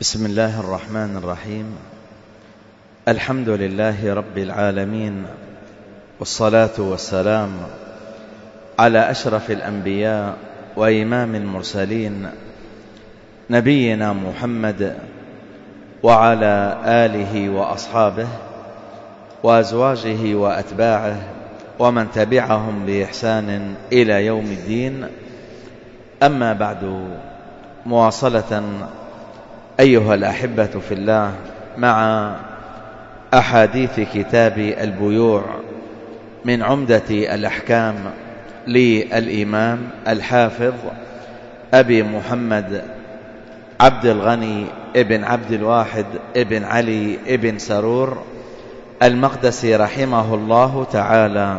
بسم الله الرحمن الرحيم. الحمد لله رب العالمين، والصلاة والسلام على أشرف الأنبياء وإمام المرسلين نبينا محمد وعلى آله وأصحابه وأزواجه وأتباعه ومن تبعهم بإحسان إلى يوم الدين. أما بعد، مواصلة أيها الأحبة في الله مع أحاديث كتاب البيوع من عمدة الأحكام للإمام الحافظ أبي محمد عبد الغني ابن عبد الواحد ابن علي ابن سرور المقدسي رحمه الله تعالى.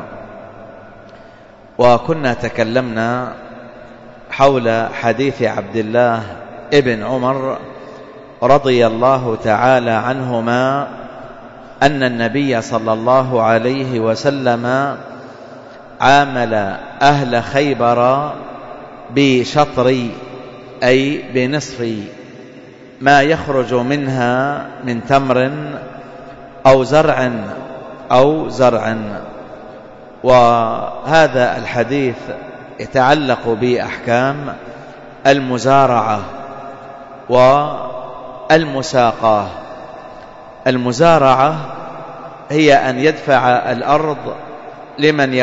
وكنا تكلمنا حول حديث عبد الله ابن عمر رضي الله تعالى عنهما أن النبي صلى الله عليه وسلم عامل أهل خيبر بشطر أي بنصف ما يخرج منها من تمر أو زرع. وهذا الحديث يتعلق بأحكام المزارعة والمساقاة. المزارعة هي أن يدفع الأرض لمن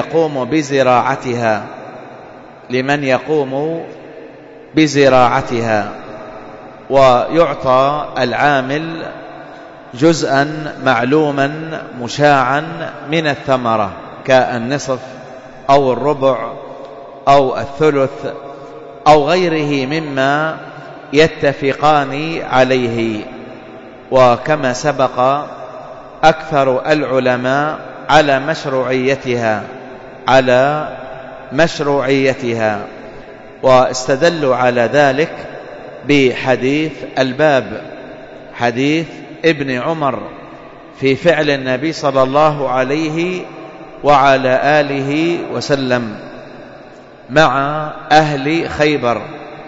يقوم بزراعتها ويعطى العامل جزءا معلوما مشاعا من الثمرة كالنصف أو الربع أو الثلث أو غيره مما يتفقان عليه. وكما سبق، أكثر العلماء على مشروعيتها واستدلوا على ذلك بحديث الباب، حديث ابن عمر في فعل النبي صلى الله عليه وعلى آله وسلم مع أهل خيبر.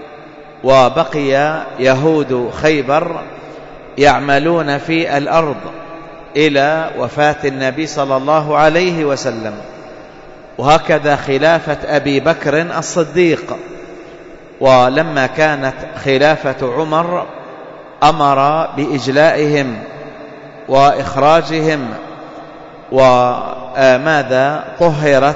وبقي يهود خيبر يعملون في الأرض إلى وفاة النبي صلى الله عليه وسلم، وهكذا خلافة أبي بكر الصديق. ولما كانت خلافة عمر أمر بإجلائهم وإخراجهم. وماذا طهرت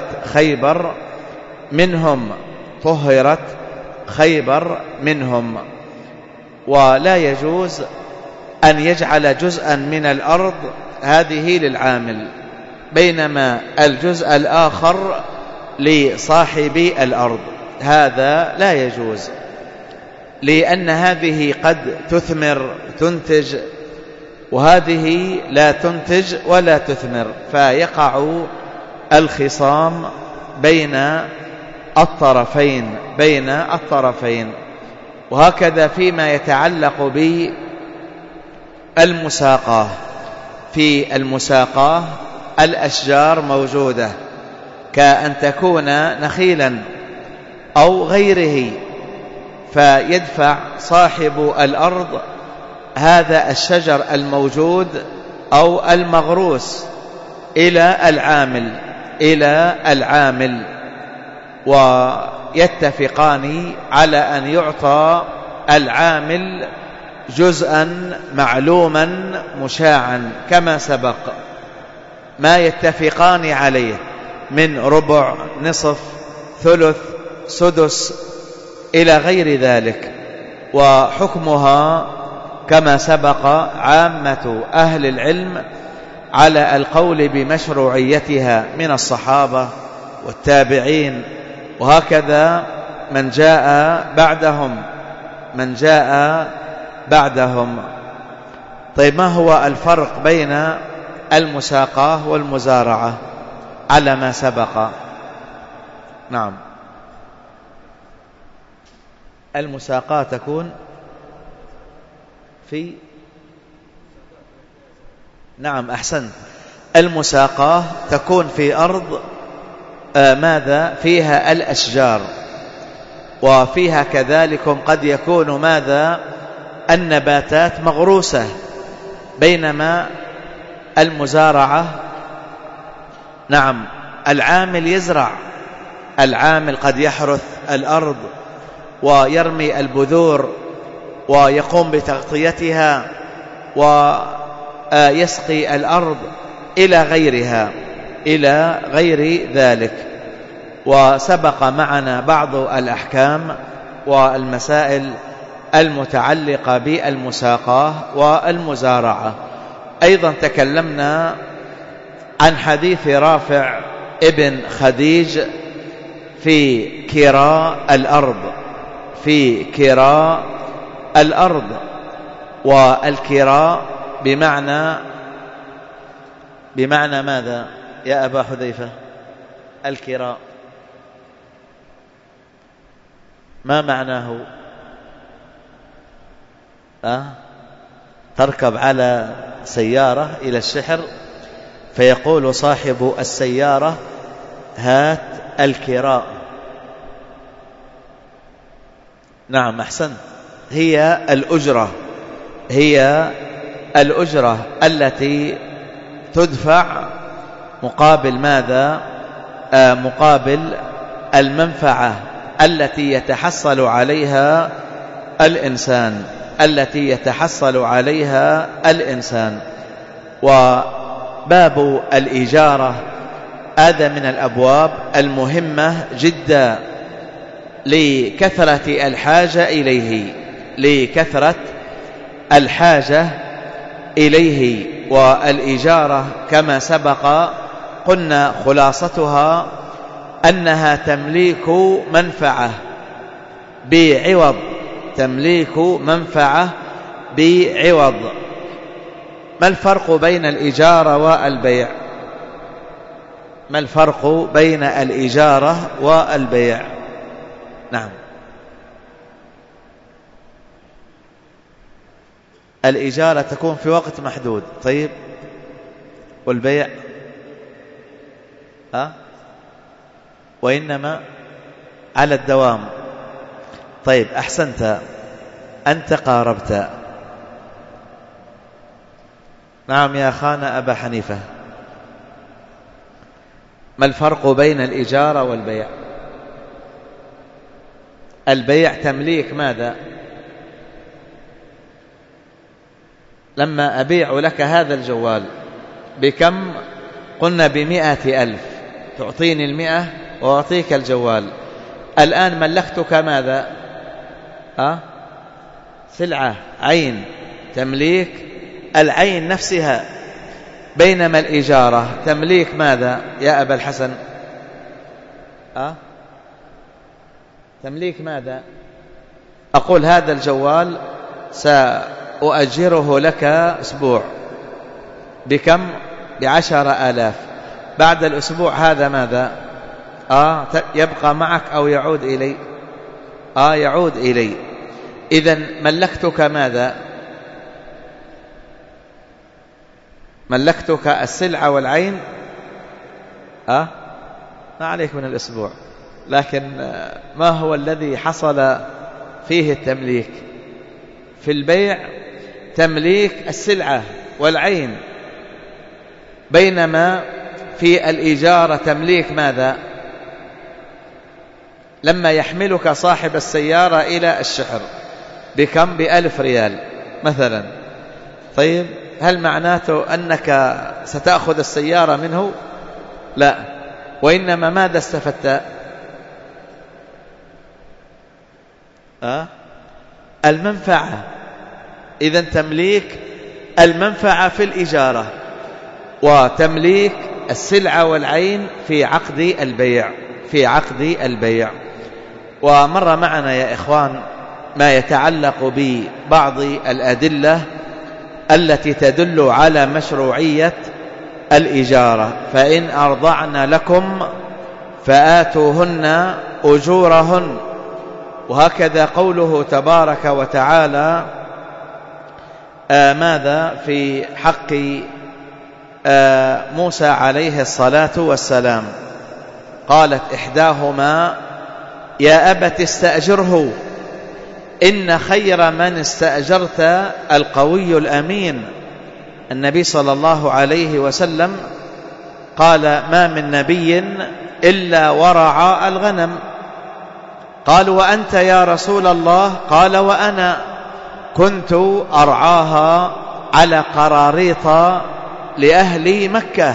خيبر منهم. ولا يجوز أن يجعل جزءا من الأرض هذه للعامل بينما الجزء الآخر لصاحب الأرض، هذا لا يجوز، لأن هذه قد تنتج وهذه لا تنتج ولا تثمر، فيقع الخصام بين الطرفين. وهكذا فيما يتعلق بالمساقاة، في المساقاة الأشجار موجودة كأن تكون نخيلا أو غيره، فيدفع صاحب الأرض هذا الشجر الموجود أو المغروس إلى العامل ويتفقان على أن يعطى العامل جزءا معلوما مشاعا كما سبق، ما يتفقان عليه من ربع، نصف، ثلث، سدس إلى غير ذلك. وحكمها كما سبق عامة أهل العلم على القول بمشروعيتها من الصحابة والتابعين، وهكذا من جاء بعدهم. طيب، ما هو الفرق بين المساقاة والمزارعة على ما سبق؟ نعم، المساقاة تكون في نعم أحسنت، المساقاة تكون في أرض ماذا فيها الأشجار، وفيها كذلك قد يكون ماذا النباتات مغروسة، بينما المزارعة نعم العامل يزرع، العامل قد يحرث الأرض ويرمي البذور ويقوم بتغطيتها ويسقي الأرض إلى غيرها، إلى غير ذلك. وسبق معنا بعض الأحكام والمسائل المتعلقة بالمساقاة والمزارعة. أيضا تكلمنا عن حديث رافع ابن خديج في كراء الأرض، في كراء الأرض. والكراء بمعنى ماذا يا أبا حذيفة؟ الكراء ما معناه؟ تركب على سيارة إلى الشحر فيقول صاحب السيارة هات الكراء. نعم أحسن، هي الأجرة، هي الأجرة التي تدفع مقابل ماذا؟ مقابل المنفعة التي يتحصل عليها الإنسان، التي يتحصل عليها الإنسان. وباب الإجارة هذا من الأبواب المهمة جدا لكثرة الحاجة إليه، لكثرة الحاجة إليه. والإجارة كما سبق قلنا خلاصتها أنها تمليك منفعة بعوض، تمليك منفعة بعوض. ما الفرق بين الإجارة والبيع؟ ما الفرق بين الإجارة والبيع؟ نعم، الإجارة تكون في وقت محدود، طيب، والبيع وإنما على الدوام. طيب أحسنت، أنت قاربت. نعم يا أخانا أبا حنيفة، ما الفرق بين الإجارة والبيع؟ البيع تمليك ماذا؟ لما أبيع لك هذا الجوال بكم؟ قلنا ب100,000، تعطيني 100 وأعطيك الجوال. الآن ملكتك ماذا؟ سلعة، عين، تمليك العين نفسها. بينما الإجارة تمليك ماذا يا أبا الحسن؟ تمليك ماذا؟ أقول هذا الجوال سأؤجره لك أسبوع بكم؟ ب10,000. بعد الأسبوع هذا ماذا؟ يبقى معك أو يعود إلي؟ يعود إلي. إذن ملكتك ماذا؟ ملكتك السلعة والعين. ما عليك من الأسبوع، لكن ما هو الذي حصل فيه التمليك؟ في البيع تمليك السلعة والعين، بينما في الإجارة تمليك ماذا؟ لما يحملك صاحب السيارة إلى الشحر بكم؟ ب1,000 ريال مثلا. طيب هل معناته أنك ستأخذ السيارة منه؟ لا، وإنما ماذا استفدت؟ المنفعة. إذن تمليك المنفعة في الإجارة، وتمليك السلعة والعين في عقد البيع، في عقد البيع. ومر معنا يا إخوان ما يتعلق ببعض الأدلة التي تدل على مشروعية الإجارة. فإن أرضعن لكم فآتوهن أجورهن. وهكذا قوله تبارك وتعالى ماذا في حق موسى عليه الصلاة والسلام؟ قالت إحداهما يا أبت استأجره إن خير من استأجرت القوي الأمين. النبي صلى الله عليه وسلم قال: ما من نبي إلا ورعى الغنم. قالوا: وأنت يا رسول الله؟ قال: وأنا كنت أرعاها على قراريط لأهل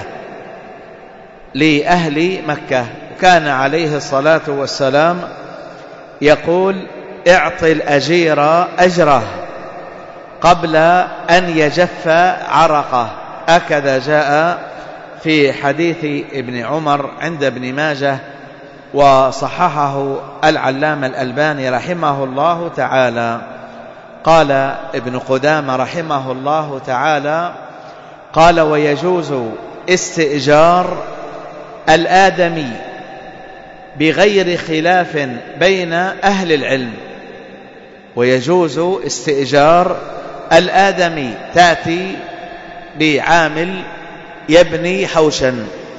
مكة. وكان عليه الصلاة والسلام يقول: اعطي الأجير أجره قبل أن يجف عرقه. هكذا جاء في حديث ابن عمر عند ابن ماجه، وصححه العلامة الألباني رحمه الله تعالى. قال ابن قدامة رحمه الله تعالى: قال: ويجوز استئجار الآدمي بغير خلاف بين أهل العلم. ويجوز استئجار الآدمي، تأتي بعامل يبني حوشا،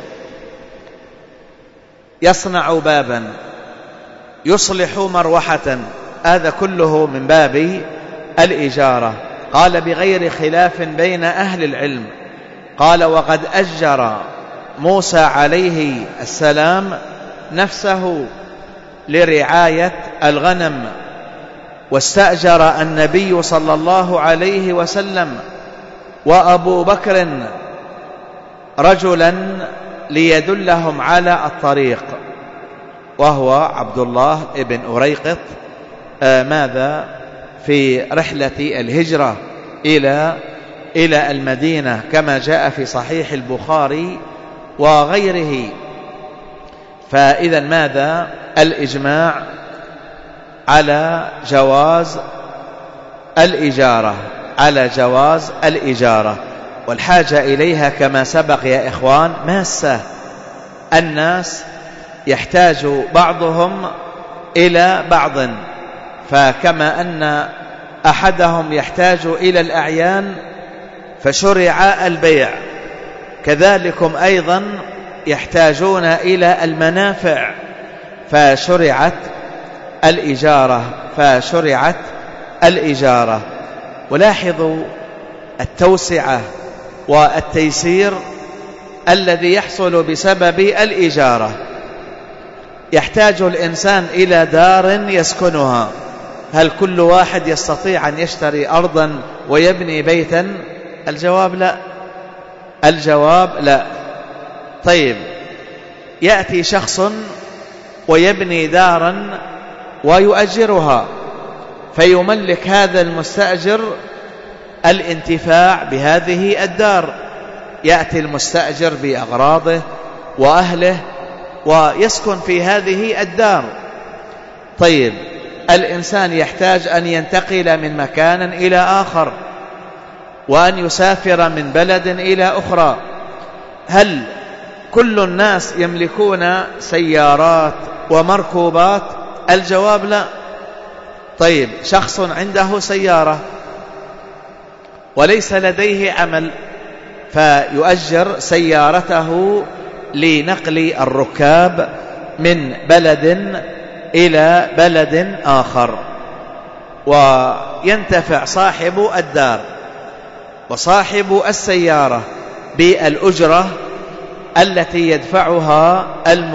يصنع بابا، يصلح مروحة، هذا كله من باب الإجارة. قال: بغير خلاف بين أهل العلم. قال: وقد أجر موسى عليه السلام نفسه لرعاية الغنم، واستأجر النبي صلى الله عليه وسلم وأبو بكر رجلا ليدلهم على الطريق، وهو عبد الله بن أريقط، ماذا في رحلة الهجرة إلى المدينة، كما جاء في صحيح البخاري وغيره. فإذا ماذا؟ الإجماع على جواز الإجارة، والحاجة إليها كما سبق يا إخوان ماسة. الناس يحتاج بعضهم إلى بعض، فكما أن أحدهم يحتاج إلى الأعيان فشرع البيع، كذلكم أيضا يحتاجون إلى المنافع فشرعت الإجارة. ولاحظوا التوسعة والتيسير الذي يحصل بسبب الإجارة. يحتاج الإنسان إلى دار يسكنها، هل كل واحد يستطيع أن يشتري أرضا ويبني بيتا؟ الجواب لا. طيب، يأتي شخص ويبني دارا ويؤجرها، فيملك هذا المستأجر الانتفاع بهذه الدار، يأتي المستأجر بأغراضه وأهله ويسكن في هذه الدار. طيب، الإنسان يحتاج أن ينتقل من مكان إلى آخر وأن يسافر من بلد إلى أخرى، هل كل الناس يملكون سيارات ومركوبات؟ الجواب لا. طيب، شخص عنده سيارة وليس لديه عمل، فيؤجر سيارته لنقل الركاب من بلد إلى بلد آخر، وينتفع صاحب الدار وصاحب السيارة بالأجرة التي يدفعها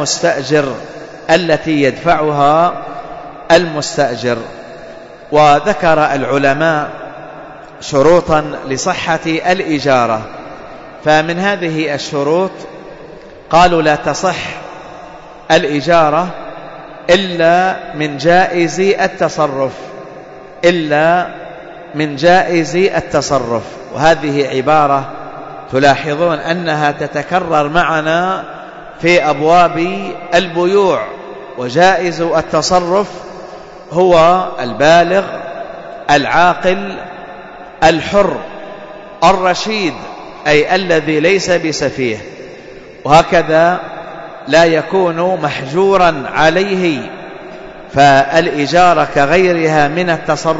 المستأجر. وذكر العلماء شروطا لصحة الإجارة، فمن هذه الشروط قالوا: لا تصح الإجارة إلا من جائز التصرف. وهذه عبارة تلاحظون أنها تتكرر معنا في أبواب البيوع. وجائز التصرف هو البالغ العاقل الحر الرشيد، أي الذي ليس بسفيه، وهكذا لا يكون محجورا عليه. فالإجارة كغيرها من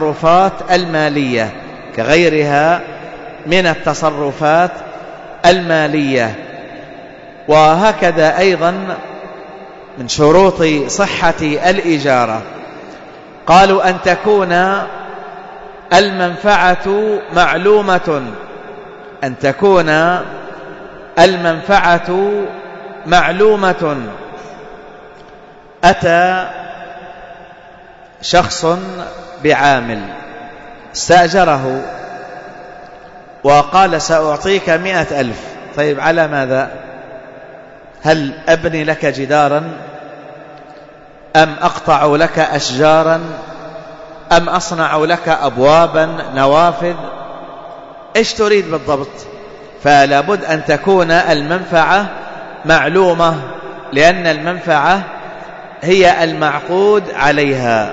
التصرفات المالية. وهكذا أيضا من شروط صحة الإجارة قالوا أن تكون المنفعة معلومة، أن تكون المنفعة معلومة. أتى شخص بعامل استأجره وقال سأعطيك 100,000. طيب على ماذا؟ هل أبني لك جدارا أم أقطع لك أشجارا أم أصنع لك أبوابا نوافذ؟ إيش تريد بالضبط؟ فلا بد أن تكون المنفعة معلومة، لأن المنفعة هي المعقود عليها،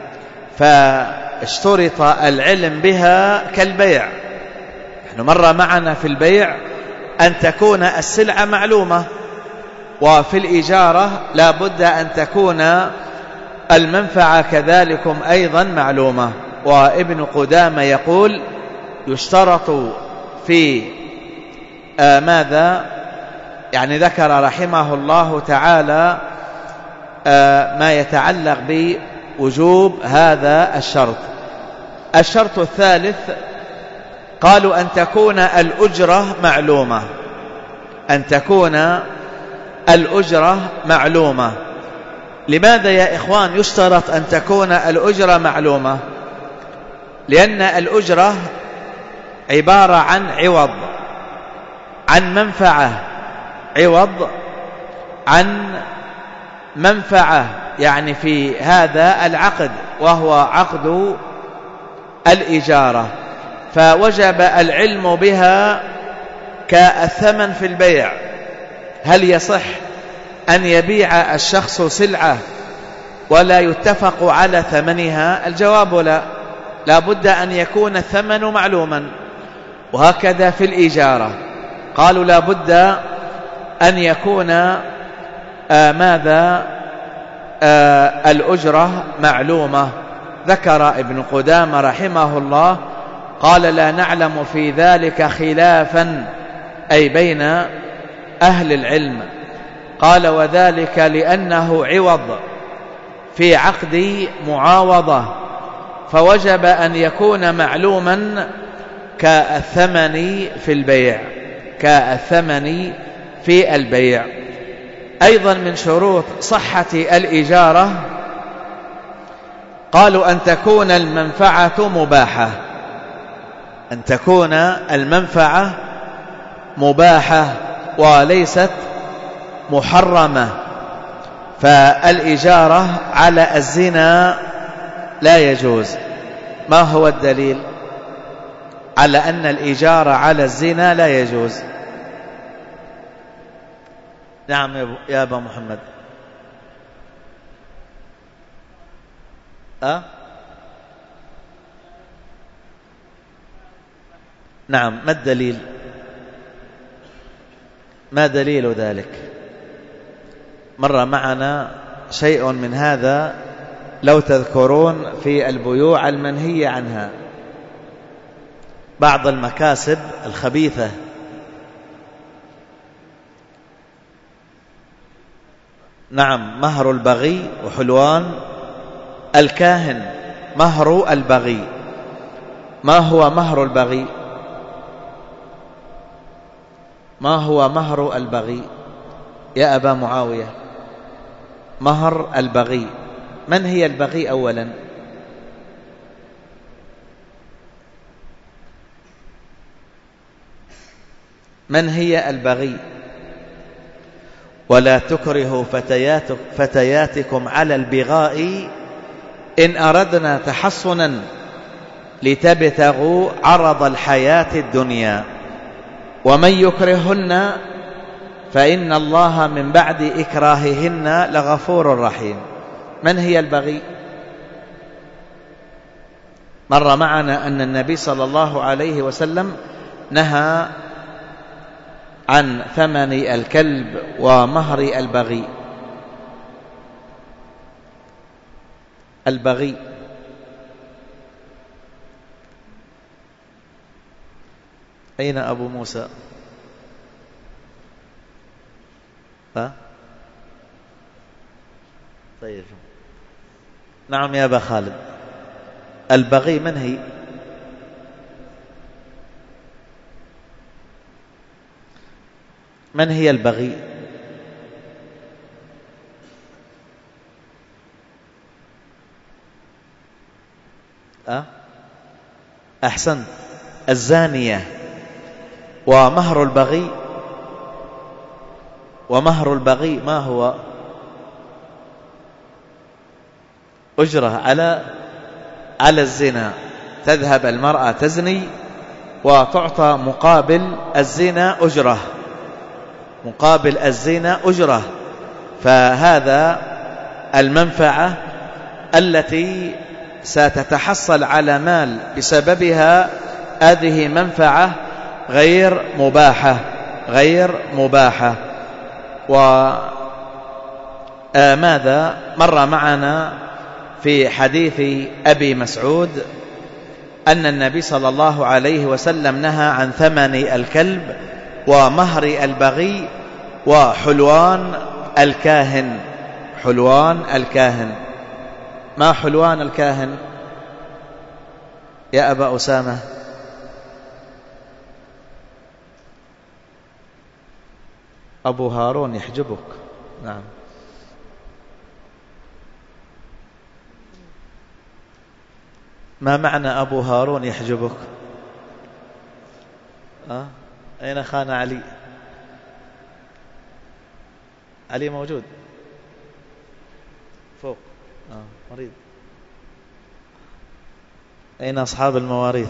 فاشترط العلم بها كالبيع. نحن مر معنا في البيع أن تكون السلعة معلومة، وفي الإجارة لا بد أن تكون المنفعة كذلكم أيضا معلومة. وابن قدامة يقول يشترط في ماذا؟ يعني ذكر رحمه الله تعالى ما يتعلق بوجوب هذا الشرط. الشرط الثالث قالوا أن تكون الأجرة معلومة، أن تكون الأجرة معلومة. لماذا يا إخوان يشترط أن تكون الأجرة معلومة؟ لأن الأجرة عبارة عن عوض عن منفعة، عوض عن منفعة، يعني في هذا العقد وهو عقد الإجارة، فوجب العلم بها كالثمن في البيع. هل يصح أن يبيع الشخص سلعة ولا يتفق على ثمنها؟ الجواب لا، لا بد أن يكون الثمن معلوما. وهكذا في الإجارة قالوا لا بد أن يكون ماذا؟ الأجرة معلومة. ذكر ابن قدامة رحمه الله قال لا نعلم في ذلك خلافا، أي بين أهل العلم. قال وذلك لأنه عوض في عقد معاوضة، فوجب أن يكون معلوما كالثمن في البيع، كالثمن في البيع. أيضا من شروط صحة الإجارة قالوا أن تكون المنفعة مباحة، أن تكون المنفعة مباحة وليست محرمة. فالإجارة على الزنا لا يجوز. ما هو الدليل على أن الإجارة على الزنا لا يجوز؟ نعم يا أبا محمد. نعم، ما الدليل؟ ما دليل ذلك؟ مر معنا شيء من هذا لو تذكرون في البيوع المنهية عنها، بعض المكاسب الخبيثة. نعم، مهر البغي وحلوان الكاهن. مهر البغي، ما هو مهر البغي؟ ما هو مهر البغي يا أبا معاوية؟ مهر البغي، من هي البغي أولا؟ من هي البغي؟ ولا تكرهوا فتياتكم على البغاء إن أردنا تحصنا لتبتغوا عرض الحياة الدنيا ومن يكرهن فإن الله من بعد إكراههن لغفور رحيم. من هي البغي؟ مر معنا أن النبي صلى الله عليه وسلم نهى عن ثمن الكلب ومهر البغي. البغي أين أبو موسى؟ طيب، نعم يا أبا خالد. البغي من هي؟ من هي البغي؟ أحسنت، الزانية. ومهر البغي ما هو؟ أجرة على الزنا. تذهب المرأة تزني وتعطى مقابل الزنا أجرة. فهذا المنفعة التي ستتحصل على مال بسببها، هذه منفعة غير مباحة. وماذا مر معنا في حديث أبي مسعود أن النبي صلى الله عليه وسلم نهى عن ثمن الكلب ومهر البغي وحلوان الكاهن. ما حلوان الكاهن يا أبا أسامة؟ أبو هارون يحجبك. نعم. ما معنى أبو هارون يحجبك؟ أين خان علي؟ علي موجود فوق. مريض. أين أصحاب المواريث؟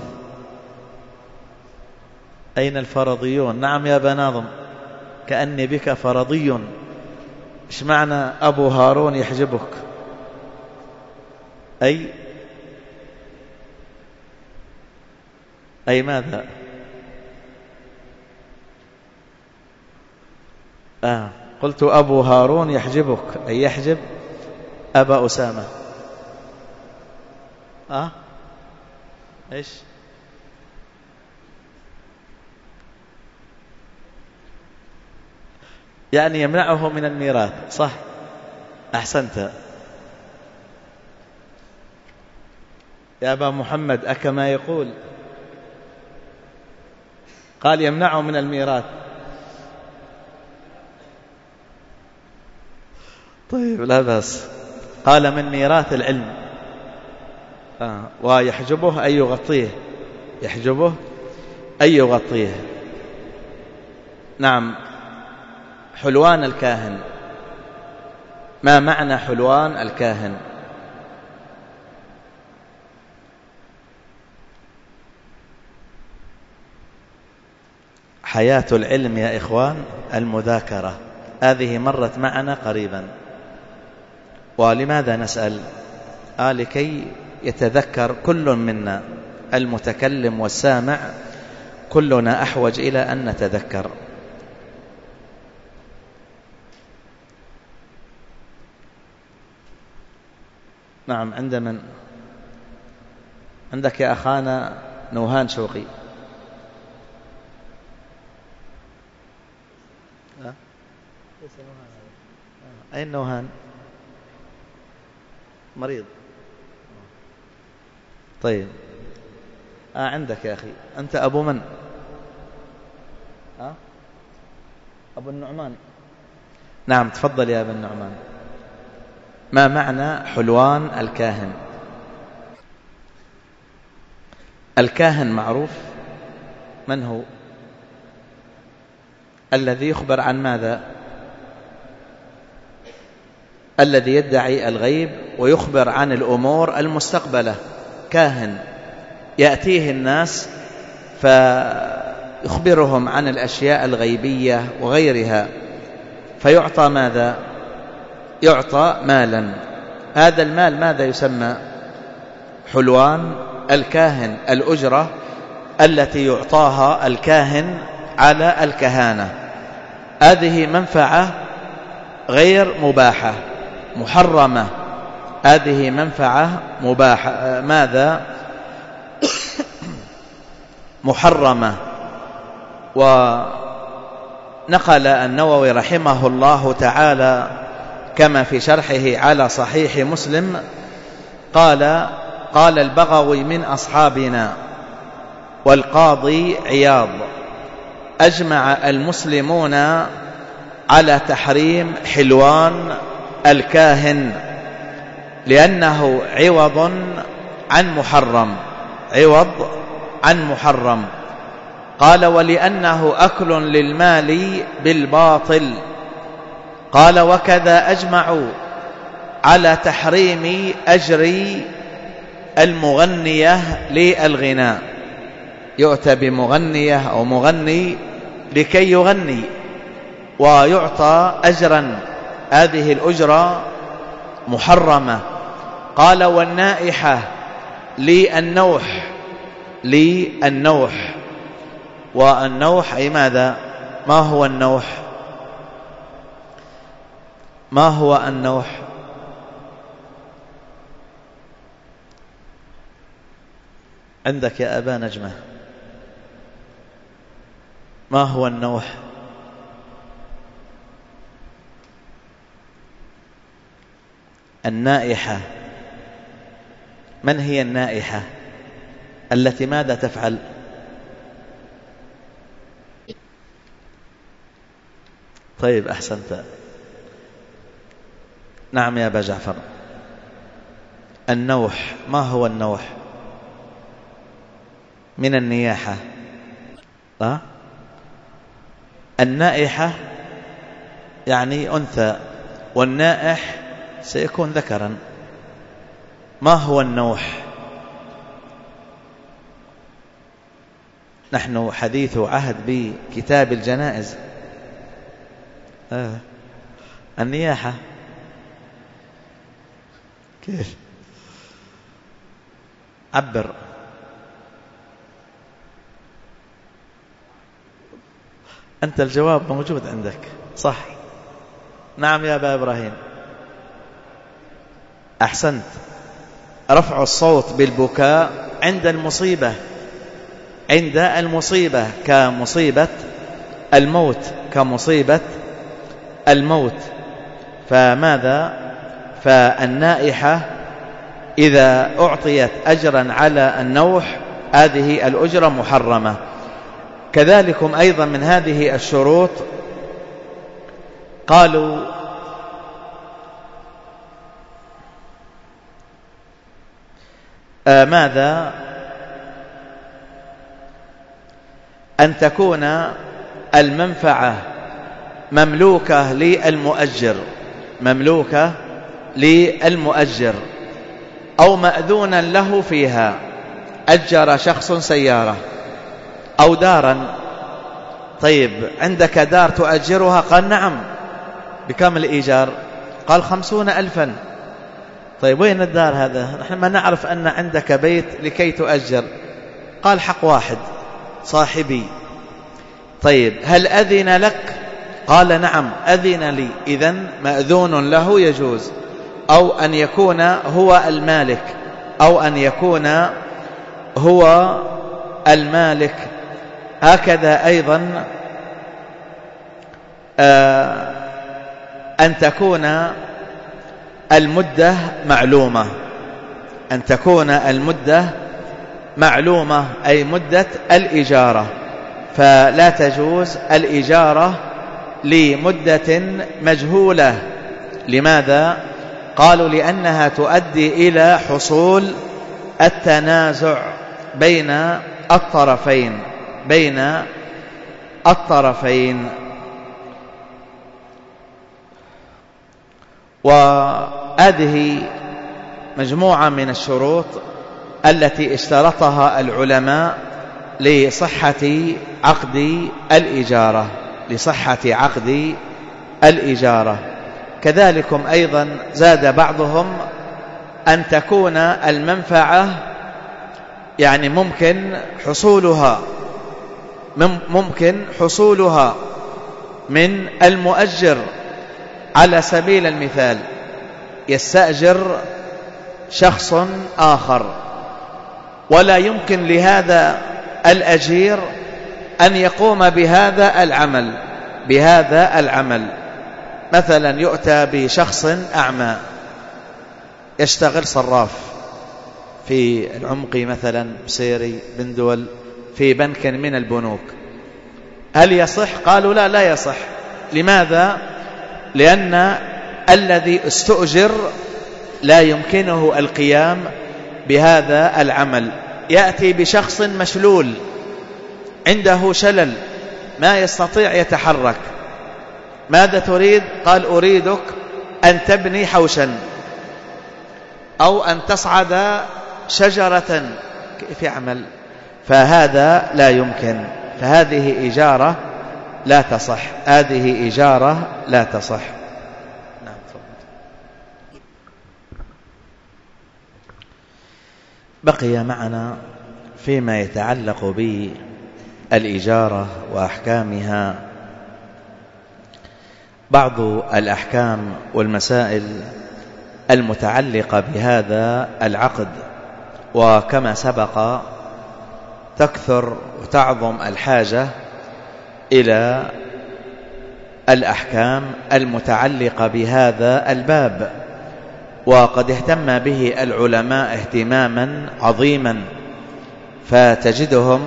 أين الفرضيون؟ نعم يا أبا ناظم، كأني بك فرضي. إيش معنى أبو هارون يحجبك؟ أي ماذا؟ قلت أبو هارون يحجبك، أي يحجب أبا أسامة. إيش؟ يعني يمنعه من الميراث، صح؟ أحسنت يا أبا محمد، أكما يقول؟ قال يمنعه من الميراث. طيب لا بأس. قال من ميراث العلم. ويحجبه أي يغطيه. نعم. حلوان الكاهن، ما معنى حلوان الكاهن؟ حياة العلم يا إخوان المذاكرة، هذه مرت معنا قريبا. ولماذا نسأل؟ لكي يتذكر كل منا، المتكلم والسامع، كلنا أحوج إلى أن نتذكر. نعم. عند من؟ عندك يا أخانا نوهان شوقي. أين نوهان؟ مريض. طيب. عندك يا أخي. أنت أبو من؟ أبو النعمان. نعم تفضل يا أبو النعمان. ما معنى حلوان الكاهن؟ الكاهن معروف من هو؟ الذي يخبر عن ماذا؟ الذي يدعي الغيب ويخبر عن الأمور المستقبلة. كاهن يأتيه الناس فيخبرهم عن الأشياء الغيبية وغيرها، فيعطى ماذا؟ يعطى مالا. هذا المال ماذا يسمى؟ حلوان الكاهن، الأجرة التي يعطاها الكاهن على الكهانة. هذه منفعة غير مباحة، محرمة. هذه منفعة مباحة، ماذا؟ محرمة. ونقل النووي رحمه الله تعالى كما في شرحه على صحيح مسلم قال البغوي من أصحابنا والقاضي عياض: أجمع المسلمون على تحريم حلوان الكاهن لأنه عوض عن محرم. قال: ولأنه أكل للمال بالباطل. قال: وكذا أجمعوا على تحريم أجر المغنية للغناء. يؤتى بمغنية أو مغني لكي يغني ويعطى أجرا، هذه الأجرة محرمة. قال: والنائحة للنوح. والنوح أي ماذا؟ ما هو النوح؟ ما هو النوح؟ عندك يا أبا نجمة، ما هو النوح؟ النائحة. من هي النائحة التي ماذا تفعل؟ طيب، أحسنت. نعم يا أبا جعفر. النوح، ما هو النوح؟ من النياحة. النائحة يعني أنثى، والنائح سيكون ذكرا. ما هو النوح؟ نحن حديث عهد بكتاب الجنائز. النياحة كيف؟ عبر. أنت الجواب موجود عندك، صح؟ نعم يا أبا إبراهيم، أحسنت. رفع الصوت بالبكاء عند المصيبة كمصيبة الموت. فماذا؟ فالنائحة إذا أعطيت أجرا على النوح هذه الأجرة محرمة. كذلكم أيضا من هذه الشروط قالوا ماذا؟ أن تكون المنفعة مملوكة للمؤجر أو مأذونا له فيها. أجر شخص سيارة أو دارا. طيب، عندك دار تؤجرها؟ قال: نعم. بكم الإيجار؟ قال: 50,000. طيب، وين الدار هذا؟ نحن ما نعرف أن عندك بيت لكي تؤجر. قال: حق واحد، صاحبي. طيب، هل أذن لك؟ قال: نعم أذن لي. إذن مأذون له يجوز، أو أن يكون هو المالك. هكذا أيضا أن تكون المدة معلومة، أي مدة الإجارة. فلا تجوز الإجارة لمدة مجهولة. لماذا؟ قالوا: لأنها تؤدي إلى حصول التنازع بين الطرفين. وهذه مجموعة من الشروط التي اشترطها العلماء لصحة عقد الإجارة. كذلكم أيضا زاد بعضهم أن تكون المنفعة يعني ممكن حصولها من المؤجر. على سبيل المثال، يستأجر شخص آخر ولا يمكن لهذا الأجير أن يقوم بهذا العمل. مثلا يؤتى بشخص أعمى يشتغل صراف في العمقي مثلا، بسيري، بن دول، في بنك من البنوك، هل يصح؟ قالوا لا، لا يصح. لماذا؟ لأن الذي استؤجر لا يمكنه القيام بهذا العمل. يأتي بشخص مشلول عنده شلل ما يستطيع يتحرك، ماذا تريد؟ قال أريدك أن تبني حوشا أو أن تصعد شجرة، كيف يعمل؟ فهذا لا يمكن، فهذه إجارة لا تصح، هذه إجارة لا تصح. نعم. بقي معنا فيما يتعلق بالإجارة وأحكامها بعض الأحكام والمسائل المتعلقة بهذا العقد، وكما سبق تكثر وتعظم الحاجة إلى الأحكام المتعلقة بهذا الباب، وقد اهتم به العلماء اهتماما عظيما، فتجدهم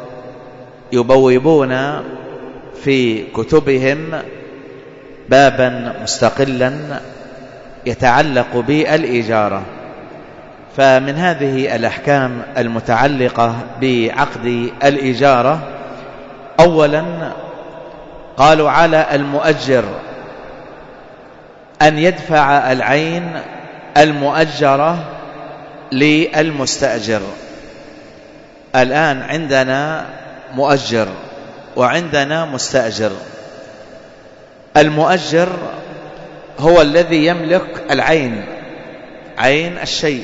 يبوبون في كتبهم بابا مستقلا يتعلق بالإجارة. فمن هذه الأحكام المتعلقة بعقد الإجارة، أولا قالوا على المؤجر أن يدفع العين المؤجرة للمستأجر. الآن عندنا مؤجر وعندنا مستأجر. المؤجر هو الذي يملك العين، عين الشيء،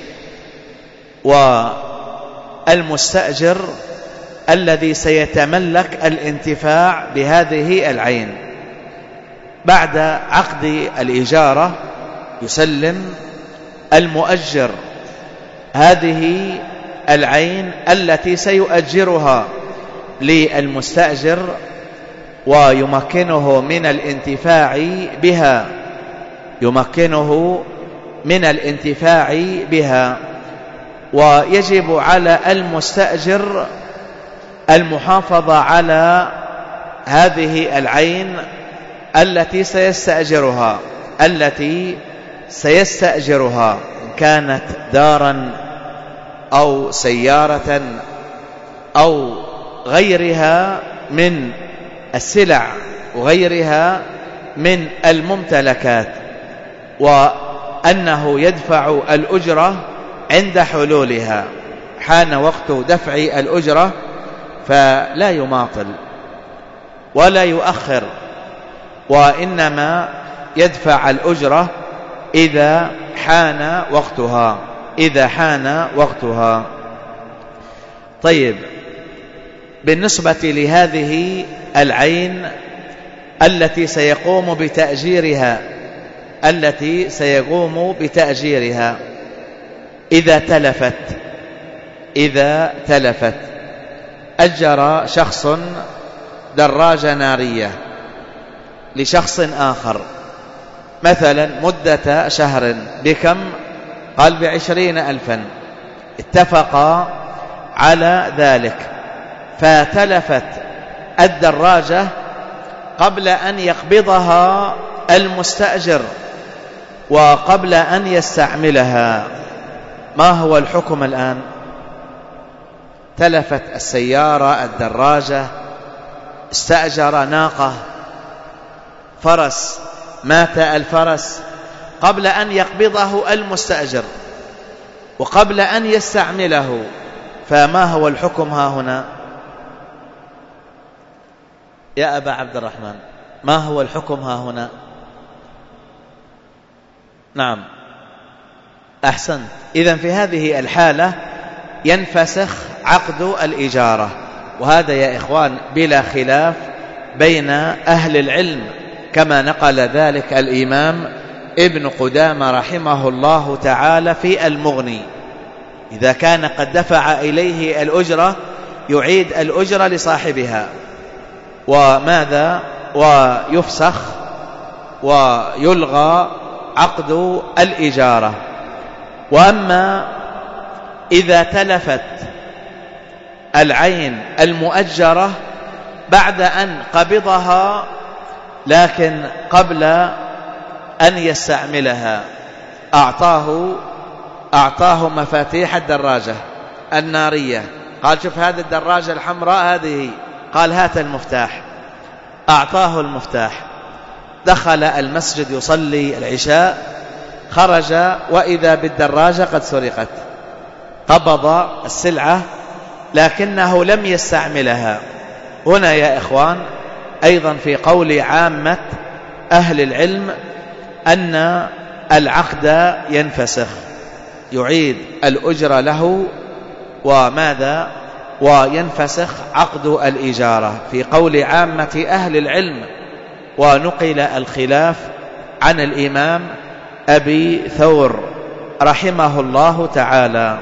والمستأجر الذي سيتملك الانتفاع بهذه العين. بعد عقد الإجارة يسلم المؤجر هذه العين التي سيؤجرها للمستأجر ويمكنه من الانتفاع بها، يمكنه من الانتفاع بها. ويجب على المستأجر المحافظة على هذه العين التي سيستأجرها، إن كانت دارا أو سيارة أو غيرها من السلع وغيرها من الممتلكات، وأنه يدفع الأجرة عند حلولها. حان وقت دفع الأجرة فلا يماطل ولا يؤخر، وإنما يدفع الأجرة إذا حان وقتها. طيب، بالنسبة لهذه العين التي سيقوم بتأجيرها إذا تلفت أجر شخص دراجة نارية لشخص آخر مثلا مدة شهر، بكم؟ قال ب20,000. اتفقا على ذلك، فتلفت الدراجة قبل أن يقبضها المستأجر وقبل أن يستعملها. ما هو الحكم الآن؟ تلفت السيارة، الدراجة، استأجر ناقة، فرس، مات الفرس قبل أن يقبضه المستأجر وقبل أن يستعمله، فما هو الحكم ها هنا يا أبا عبد الرحمن؟ ما هو الحكم ها هنا؟ نعم، أحسنت. إذن في هذه الحالة ينفسخ عقد الإجارة، وهذا يا إخوان بلا خلاف بين أهل العلم، كما نقل ذلك الإمام ابن قدامة رحمه الله تعالى في المغني. إذا كان قد دفع إليه الأجرة يعيد الأجرة لصاحبها، ويفسخ ويلغى عقد الإجارة. وأما إذا تلفت العين المؤجرة بعد أن قبضها لكن قبل أن يستعملها أعطاه مفاتيح الدراجة النارية، قال شوف هذه الدراجة الحمراء هذه، قال هات المفتاح، أعطاه المفتاح، دخل المسجد يصلي العشاء، خرج وإذا بالدراجة قد سرقت، قبض السلعة لكنه لم يستعملها. هنا يا إخوان أيضا في قول عامة أهل العلم أن العقد ينفسخ، يعيد الأجرة له وماذا وينفسخ عقد الإجارة في قول عامة أهل العلم. ونقل الخلاف عن الإمام أبي ثور رحمه الله تعالى.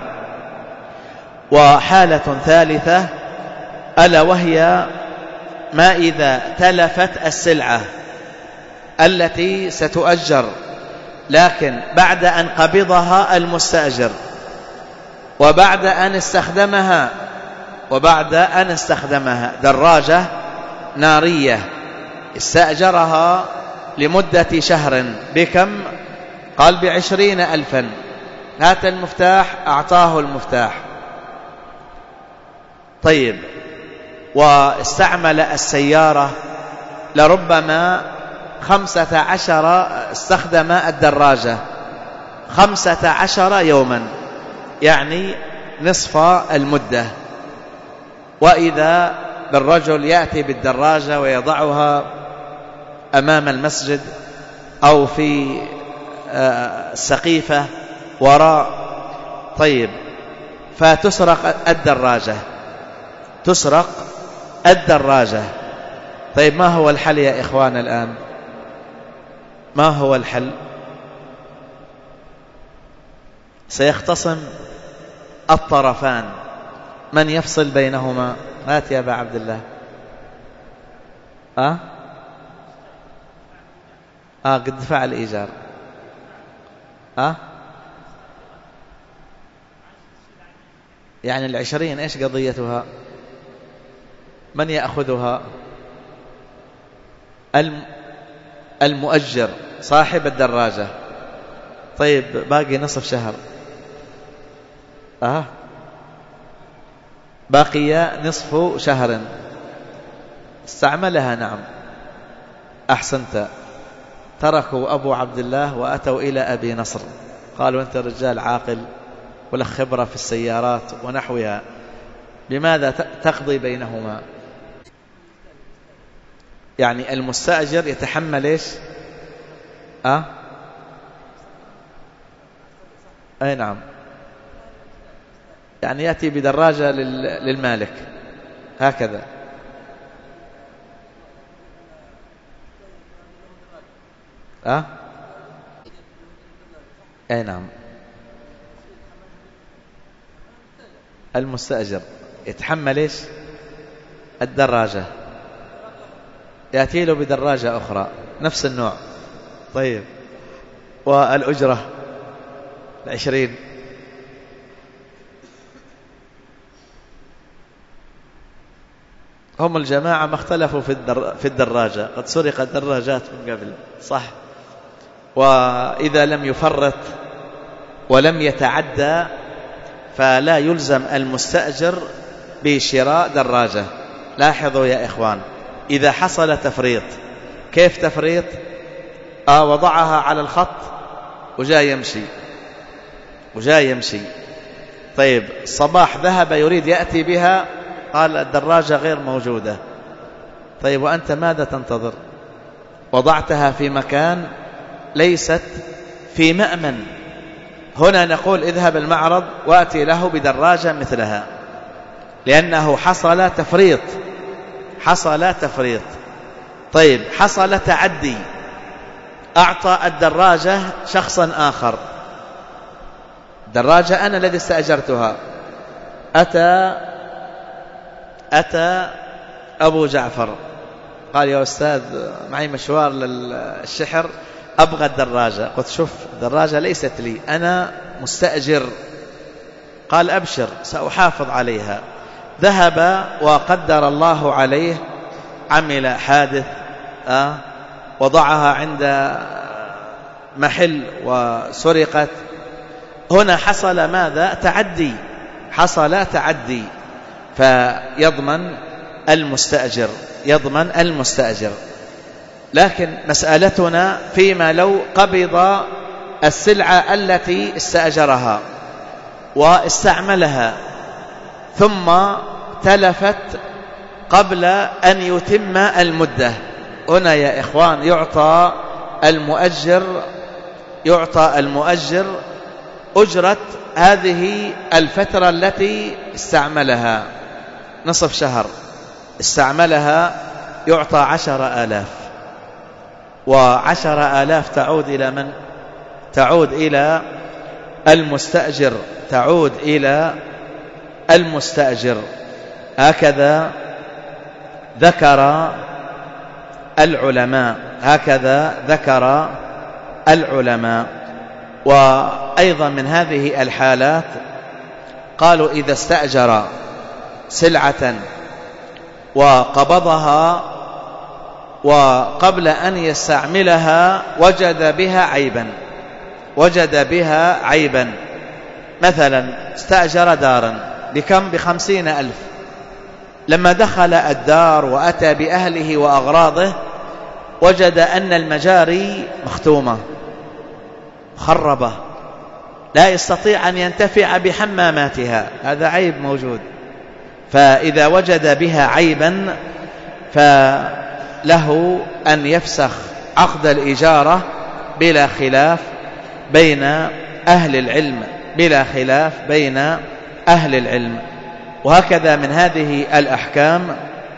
وحالة ثالثة ألا وهي ما إذا تلفت السلعة التي ستؤجر لكن بعد أن قبضها المستأجر وبعد أن استخدمها دراجة نارية استأجرها لمدة شهر بكم؟ قال ب20,000، هات المفتاح، أعطاه المفتاح. طيب واستعمل السيارة لربما 15 استخدم الدراجة 15 يوما، يعني نصف المدة، وإذا بالرجل يأتي بالدراجة ويضعها أمام المسجد أو في السقيفة وراء، طيب فتسرق الدراجة. طيب ما هو الحل يا إخوان الآن؟ ما هو الحل؟ سيختصم الطرفان، من يفصل بينهما؟ هات يا أبا عبد الله. قد دفع الإيجار. يعني 20 إيش قضيتها؟ من يأخذها؟ المؤجر صاحب الدراجة. طيب باقي نصف شهر، باقي نصف شهر استعملها، نعم أحسنت. تركوا أبو عبد الله وأتوا إلى أبي نصر، قالوا أنت رجال عاقل ولك خبرة في السيارات ونحوها، بماذا تقضي بينهما؟ يعني المستأجر يتحمل إيش؟ أي نعم، يعني يأتي بدراجة للمالك هكذا. أي نعم، المستأجر يتحمل إيش؟ الدراجة، يأتي له بدراجة أخرى نفس النوع. طيب والأجرة 20. هم الجماعة ما اختلفوا في الدراجة، قد سرقت دراجات من قبل صح، وإذا لم يفرط ولم يتعدى فلا يلزم المستأجر بشراء دراجة. لاحظوا يا إخوان، إذا حصل تفريط، كيف تفريط؟ وضعها على الخط وجاء يمشي، طيب الصباح ذهب يريد يأتي بها، قال الدراجة غير موجودة. طيب وأنت ماذا تنتظر؟ وضعتها في مكان ليست في مأمن. هنا نقول اذهب المعرض وأتي له بدراجة مثلها، لأنه حصل تفريط. طيب حصل تعدي، أعطى الدراجة شخصا آخر، دراجة أنا الذي استأجرتها. أتى أبو جعفر قال يا أستاذ معي مشوار للشحر أبغى الدراجة. قلت شوف الدراجة ليست لي، أنا مستأجر، قال أبشر سأحافظ عليها. ذهب وقدر الله عليه عمل حادث، وضعها عند محل وسرقت. هنا حصل ماذا؟ تعدي، حصل تعدي، فيضمن المستأجر، يضمن المستأجر. لكن مسألتنا فيما لو قبض السلعة التي استأجرها واستعملها ثم تلفت قبل أن يتم المدة. هنا يا إخوان يعطى المؤجر أجرة هذه الفترة التي استعملها، نصف شهر استعملها، يعطى 10,000. و10,000 تعود إلى من؟ تعود إلى المستأجر، تعود إلى المستأجر. هكذا ذكر العلماء، هكذا ذكر العلماء. وأيضا من هذه الحالات قالوا إذا استأجر سلعة وقبضها وقبل أن يستعملها وجد بها عيبا، مثلا استأجر دارا بكم؟ ب50,000. لما دخل الدار وأتى بأهله وأغراضه وجد أن المجاري مختومة مخربة، لا يستطيع أن ينتفع بحماماتها، هذا عيب موجود. فإذا وجد بها عيبا فله أن يفسخ عقد الإجارة بلا خلاف بين أهل العلم، بلا خلاف بين أهل العلم. وهكذا من هذه الأحكام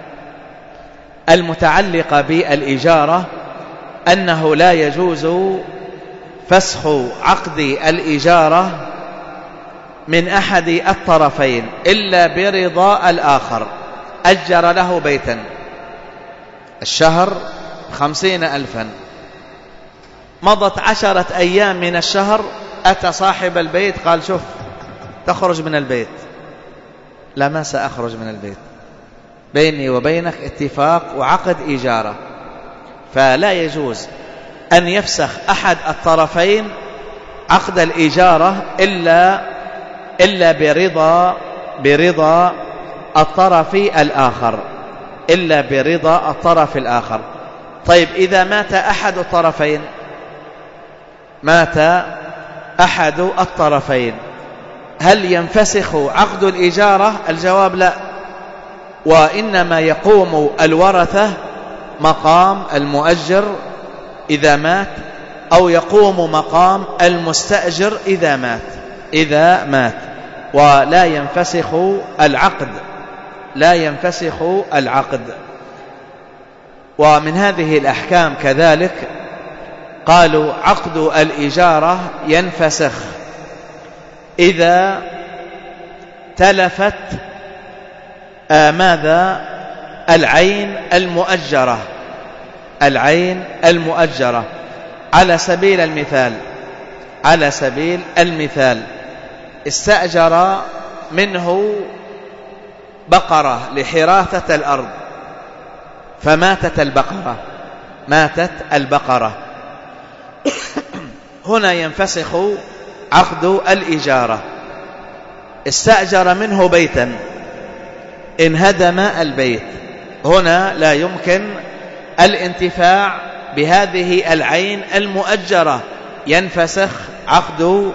المتعلقة بالإجارة أنه لا يجوز فسخ عقد الإجارة من أحد الطرفين إلا برضا الآخر. أجر له بيتا الشهر 50,000، مضت 10 أيام من الشهر، أتى صاحب البيت قال شوف تخرج من البيت. لا، ما سأخرج من البيت، بيني وبينك اتفاق وعقد إجارة. فلا يجوز أن يفسخ أحد الطرفين عقد الإجارة إلا برضا الطرف الآخر، إلا برضا الطرف الآخر. طيب إذا مات أحد الطرفين، هل ينفسخ عقد الإجارة؟ الجواب لا، وإنما يقوم الورثة مقام المؤجر إذا مات، أو يقوم مقام المستأجر إذا مات، ولا ينفسخ العقد، لا ينفسخ العقد. ومن هذه الأحكام كذلك قالوا عقد الإجارة ينفسخ إذا تلفت العين المؤجرة. على سبيل المثال استأجر منه بقرة لحراثة الأرض فماتت البقرة، هنا ينفسخ عقد الإجارة. استأجر منه بيتا، انهدم البيت، هنا لا يمكن الانتفاع بهذه العين المؤجرة، ينفسخ عقد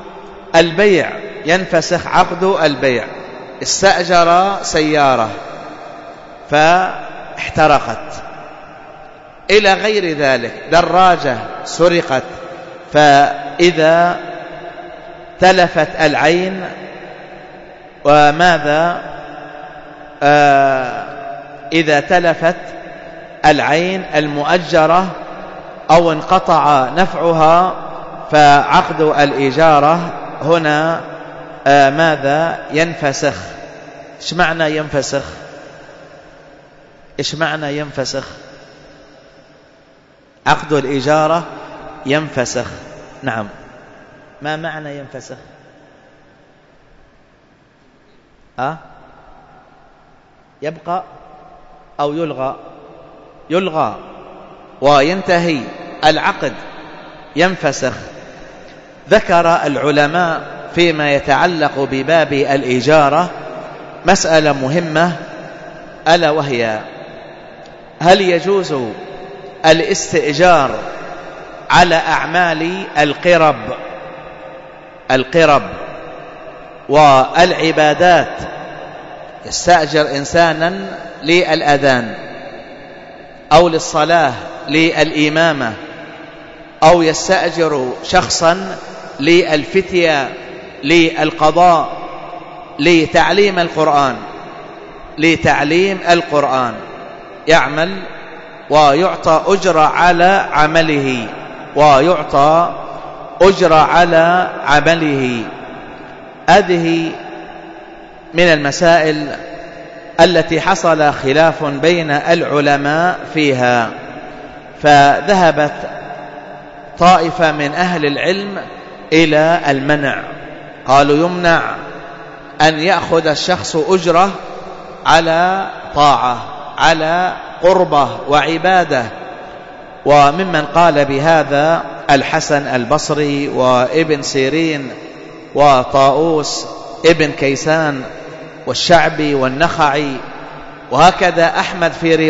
البيع. استأجر سيارة فاحترقت، إلى غير ذلك، دراجة سرقت. فإذا تلفت العين إذا تلفت العين المؤجرة أو انقطع نفعها فعقد الإجارة هنا ينفسخ. إيش معنى ينفسخ؟ عقد الإجارة ينفسخ. نعم، ما معنى ينفسخ؟ يبقى أو يلغى؟ يلغى وينتهي العقد، ينفسخ. ذكر العلماء فيما يتعلق بباب الإجارة مسألة مهمة، ألا وهي: هل يجوز الاستئجار على أعمال القرب والعبادات؟ يستأجر إنسانا للأذان أو للصلاة للإمامة، أو يستأجر شخصا للفتية للقضاء لتعليم القرآن، يعمل ويعطى أجرة على عمله هذه من المسائل التي حصل خلاف بين العلماء فيها. فذهبت طائفة من أهل العلم إلى المنع، قالوا يمنع أن يأخذ الشخص أجرة على طاعة، على قربة وعبادة. وممن قال بهذا الحسن البصري وابن سيرين وطاؤوس ابن كيسان والشعبي والنخعي، وهكذا أحمد في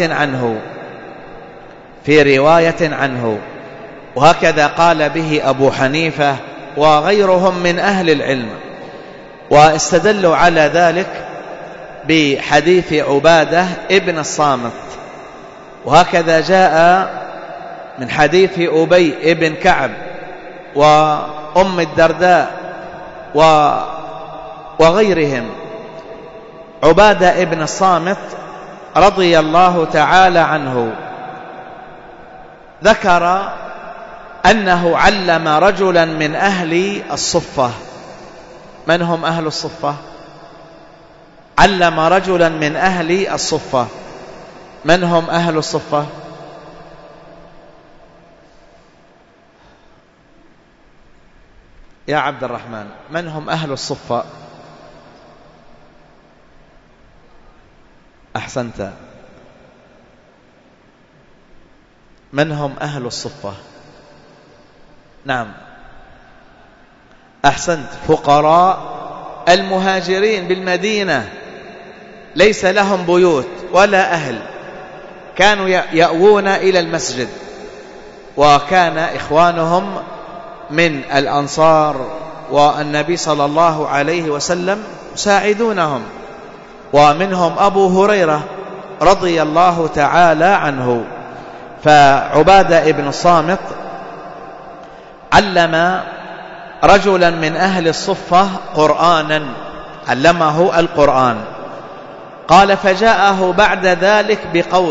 رواية عنه، وهكذا قال به أبو حنيفة وغيرهم من أهل العلم. واستدلوا على ذلك بحديث عبادة ابن الصامت، وهكذا جاء من حديث أبي ابن كعب وأم الدرداء وغيرهم. عبادة ابن الصامت رضي الله تعالى عنه ذكر أنه علم رجلا من أهل الصفة. من هم أهل الصفة؟ علم رجلا من أهل الصفة. من هم أهل الصفة؟ يا عبد الرحمن، من هم أهل الصفة؟ أحسنت. من هم أهل الصفة؟ نعم أحسنت، فقراء المهاجرين بالمدينة، ليس لهم بيوت ولا أهل، كانوا يأوون إلى المسجد، وكان إخوانهم من الأنصار والنبي صلى الله عليه وسلم يساعدونهم، ومنهم أبو هريرة رضي الله تعالى عنه. فعبادة ابن الصامت علم رجلا من أهل الصفة قرآنا، علمه القرآن. قال فجاءه بعد ذلك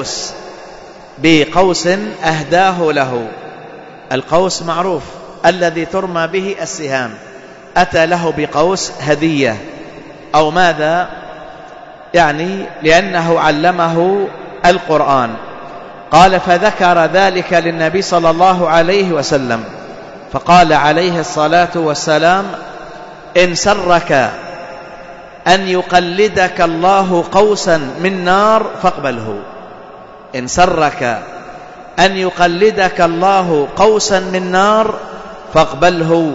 بقوس أهداه له. القوس معروف الذي ترمى به السهام، أتى له بقوس هدية أو ماذا، يعني لأنه علمه القرآن. قال فذكر ذلك للنبي صلى الله عليه وسلم، فقال عليه الصلاة والسلام: إن سرك أن يقلدك الله قوسا من نار فاقبله. إن سرك أن يقلدك الله قوسا من نار فاقبله.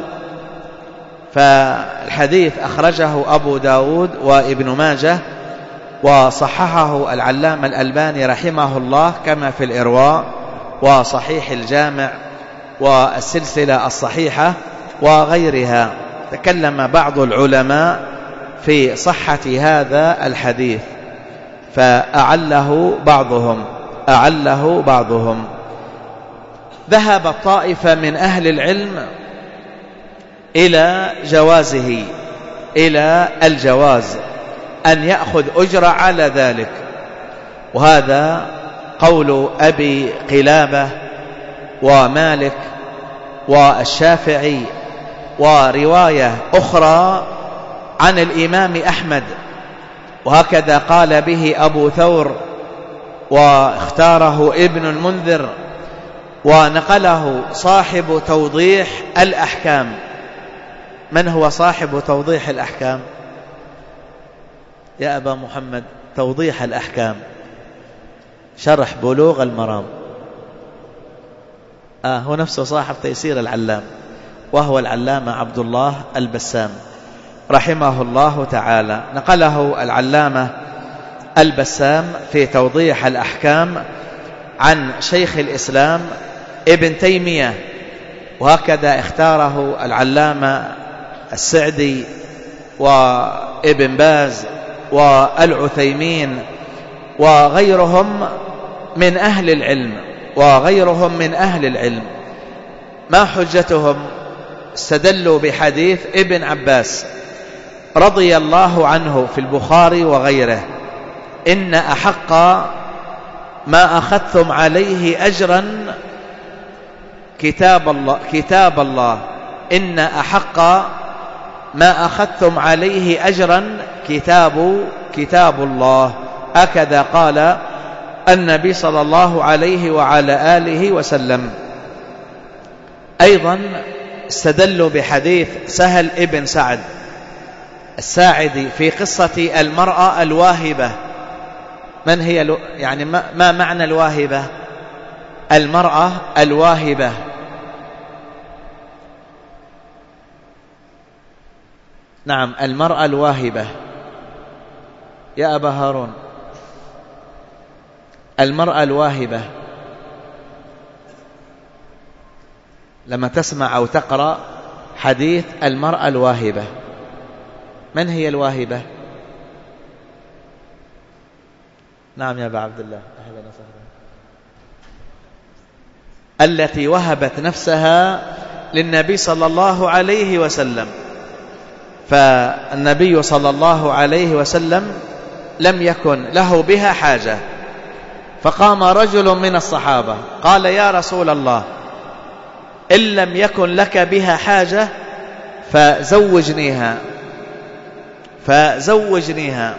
فالحديث أخرجه أبو داود وابن ماجه، وصححه العلامة الألباني رحمه الله كما في الإرواء وصحيح الجامع والسلسلة الصحيحة وغيرها. تكلم بعض العلماء في صحة هذا الحديث فأعله بعضهم. ذهب طائفة من أهل العلم إلى جوازه، إلى الجواز أن يأخذ أجرة على ذلك، وهذا قول أبي قلابة ومالك والشافعي، ورواية أخرى عن الإمام أحمد، وهكذا قال به أبو ثور واختاره ابن المنذر، ونقله صاحب توضيح الأحكام. من هو صاحب توضيح الأحكام؟ يا أبا محمد توضيح الأحكام شرح بلوغ المرام. هو نفسه صاحب تيسير العلام، وهو العلامة عبد الله البسام رحمه الله تعالى. نقله العلامة البسام في توضيح الأحكام عن شيخ الإسلام ابن تيمية، وهكذا اختاره العلامة السعدي وابن باز والعثيمين وغيرهم من أهل العلم. ما حجتهم؟ استدلوا بحديث ابن عباس رضي الله عنه في البخاري وغيره: إن أحق ما أخذتم عليه أجرا كتاب الله إن أحق ما أخذتم عليه أجرا كتاب الله. هكذا قال النبي صلى الله عليه وعلى آله وسلم. أيضا استدلوا بحديث سهل ابن سعد الساعدي في قصة المرأة الواهبة. من هي يعني ما معنى الواهبة؟ المرأة الواهبة نعم، المرأة الواهبة. يا أبا هارون، المرأة الواهبة لما تسمع أو تقرأ حديث المرأة الواهبة، من هي الواهبة؟ نعم يا أبا عبد الله، أهلا وسهلا. التي وهبت نفسها للنبي صلى الله عليه وسلم. فالنبي صلى الله عليه وسلم لم يكن له بها حاجة، فقام رجل من الصحابة قال: يا رسول الله، إن لم يكن لك بها حاجة فزوجنيها.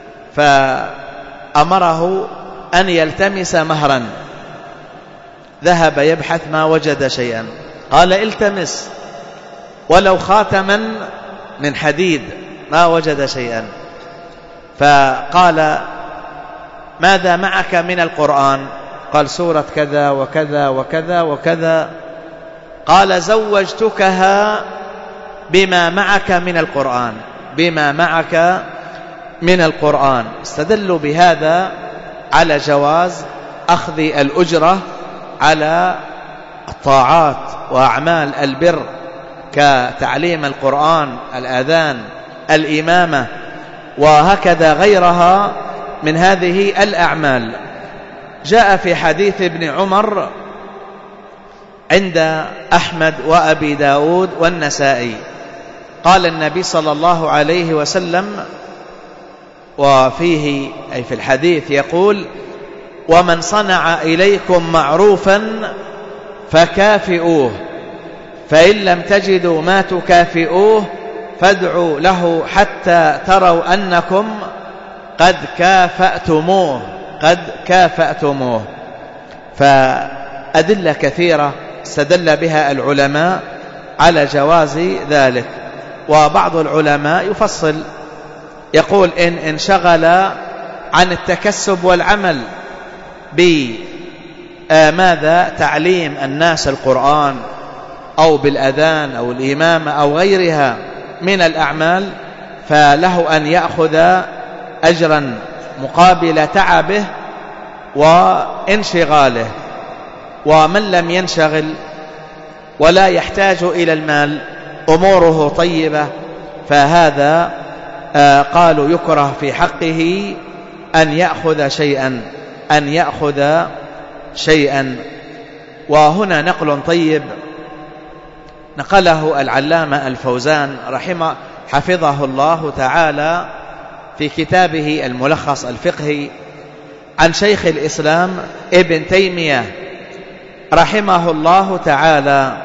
فأمره أن يلتمس مهرا. ذهب يبحث ما وجد شيئا. قال: التمس ولو خاتما من حديد، ما وجد شيئا. فقال: ماذا معك من القرآن؟ قال: سورة كذا وكذا وكذا وكذا. قال: زوجتكها بما معك من القرآن. استدلوا بهذا على جواز أخذ الأجرة على الطاعات وأعمال البر كتعليم القرآن، الآذان، الإمامة، وهكذا غيرها من هذه الأعمال. جاء في حديث ابن عمر عند أحمد وأبي داود والنسائي، قال النبي صلى الله عليه وسلم، وفيه أي في الحديث يقول: ومن صنع إليكم معروفا فكافئوه، فإن لم تجدوا ما تكافئوه فادعوا له حتى تروا أنكم قد كافأتموه. فأدلة كثيرة استدل بها العلماء على جواز ذلك. وبعض العلماء يفصل يقول: إن انشغل عن التكسب والعمل بماذا تعليم الناس القرآن أو بالأذان أو الإمامة أو غيرها من الأعمال، فله أن يأخذ أجرا مقابل تعبه وانشغاله. ومن لم ينشغل ولا يحتاج إلى المال، أموره طيبة، فهذا قالوا يكره في حقه أن يأخذ شيئا. وهنا نقل طيب نقله العلامة الفوزان حفظه الله تعالى في كتابه الملخص الفقهي عن شيخ الإسلام ابن تيمية رحمه الله تعالى،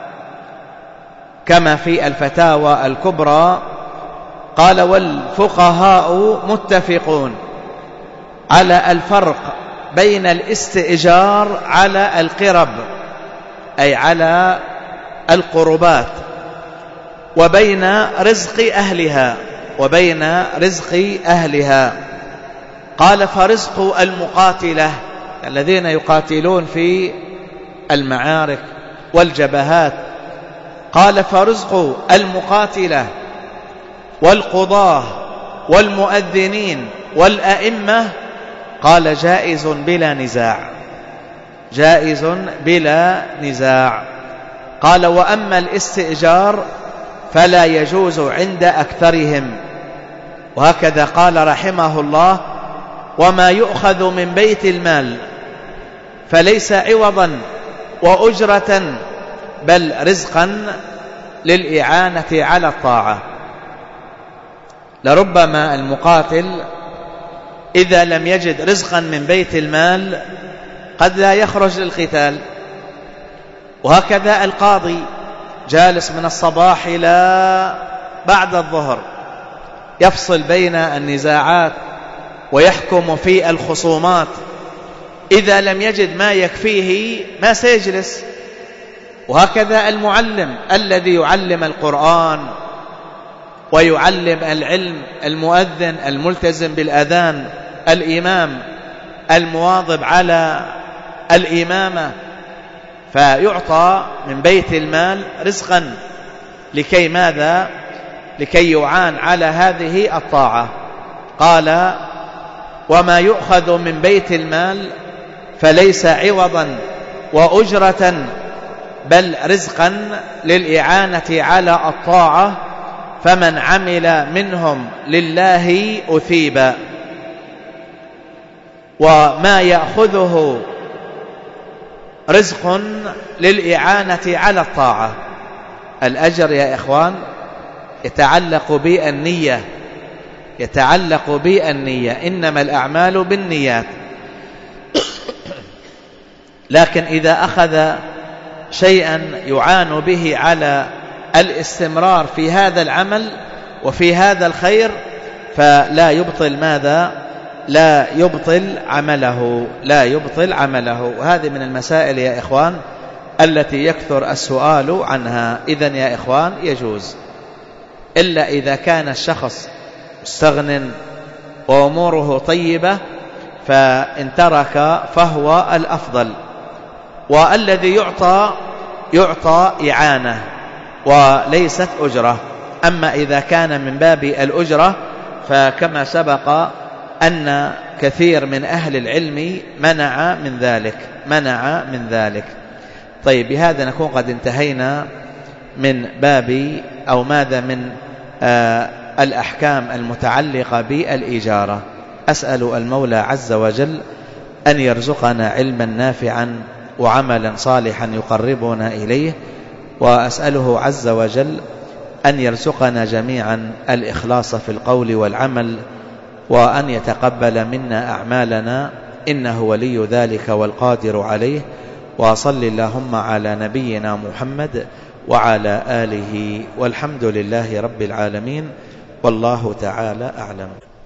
كما في الفتاوى الكبرى. قال: والفقهاء متفقون على الفرق بين الاستئجار على القرب أي على القربات وبين رزق أهلها وبين رزق أهلها. قال فرزق المقاتلة الذين يقاتلون في المعارك والجبهات، قال فرزق المقاتلة والقضاة والمؤذنين والأئمة قال جائز بلا نزاع، جائز بلا نزاع. قال وأما الاستئجار فلا يجوز عند أكثرهم. وهكذا قال رحمه الله وما يؤخذ من بيت المال فليس عوضا وأجرة بل رزقا للإعانة على الطاعة. لربما المقاتل إذا لم يجد رزقا من بيت المال قد لا يخرج للقتال، وهكذا القاضي جالس من الصباح إلى بعد الظهر يفصل بين النزاعات ويحكم في الخصومات، إذا لم يجد ما يكفيه ما سيجلس. وهكذا المعلم الذي يعلم القرآن ويعلم العلم، المؤذن الملتزم بالأذان، الإمام المواظب على الإمامة، فيعطى من بيت المال رزقا لكي ماذا؟ لكي يعان على هذه الطاعة. قال وما يؤخذ من بيت المال فليس عوضا وأجرة بل رزقا للإعانة على الطاعة، فمن عمل منهم لله أثيب. وما يأخذه رزق للإعانة على الطاعة. الأجر يا إخوان يتعلق بالنية، يتعلق بالنية، إنما الأعمال بالنيات. لكن إذا أخذ شيئا يعان به على الاستمرار في هذا العمل وفي هذا الخير فلا يبطل ماذا؟ لا يبطل عمله، لا يبطل عمله. وهذه من المسائل يا إخوان التي يكثر السؤال عنها. إذن يا إخوان يجوز، إلا إذا كان الشخص مستغن وأموره طيبة فإن ترك فهو الأفضل. والذي يعطى إعانة وليست أجرة. أما إذا كان من باب الأجرة فكما سبق أن كثير من أهل العلم منع من ذلك. طيب بهذا نكون قد انتهينا من باب أو ماذا من الأحكام المتعلقة بالإجارة. أسأل المولى عز وجل أن يرزقنا علما نافعا وعملا صالحا يقربنا إليه، وأسأله عز وجل أن يرزقنا جميعا الإخلاص في القول والعمل، وأن يتقبل منا أعمالنا إنه ولي ذلك والقادر عليه. وصل اللهم على نبينا محمد وعلى آله، والحمد لله رب العالمين، والله تعالى أعلم.